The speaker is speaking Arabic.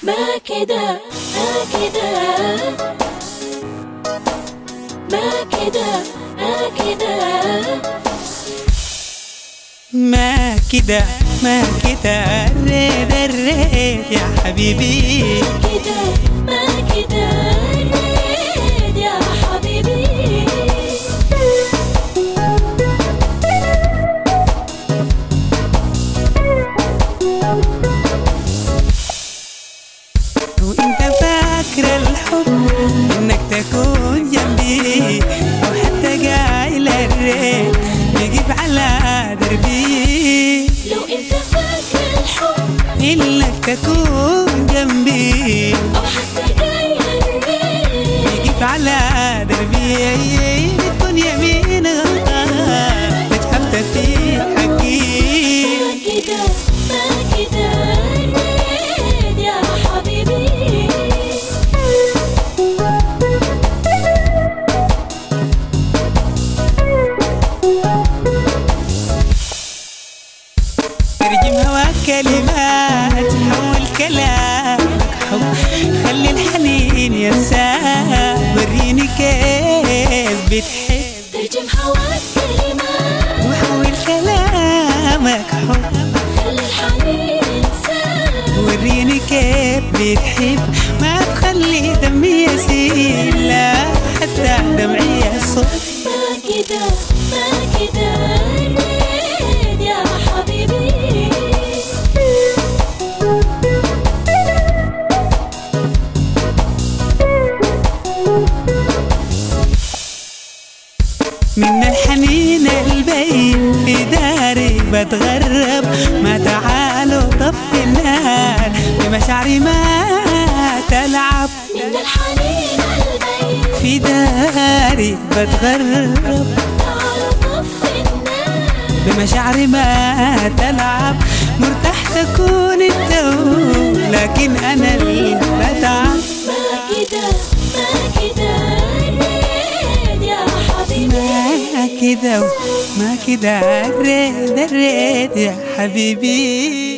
ما كده ما كده ما كده ما كده ما كده ما كده الريد الريد يا حبيبي كده ما كده الريد يا حبيبي وانت فاكر الحب انك تكون جنبي او حتى قايل الريد يقف على دربي لو انت فاكر الحب انك تكون جنبي او حتى جاي الريد يقف على دربي بتكون يمين غلطان تجحفت في حقي ما كده ما كده الريد يا حبيبي ترجم هواك كلمات حول كلامك حب خلي الحنين ينساك وريني كيف بتحب ترجم هواك كلمات وحول كلامك حب خلي الحنين ينساك وريني كيف بتحب ما تخلي دمي يسيل لا حتى دمعي يصب ما كده ما كده الريد يا حبيبي من الحنين البين في داري بتغرب ما تعالوا طفي النار بمشاعري ما تلعب من الحنين البين في داري بتغرب تعالوا طفي النار بمشاعري ما تلعب مرتاح تكون الدو لكن أنا اللي بتعب ما كده ما كده الريد يا حبيبي ما كده ما كده الريد الريد يا حبيبي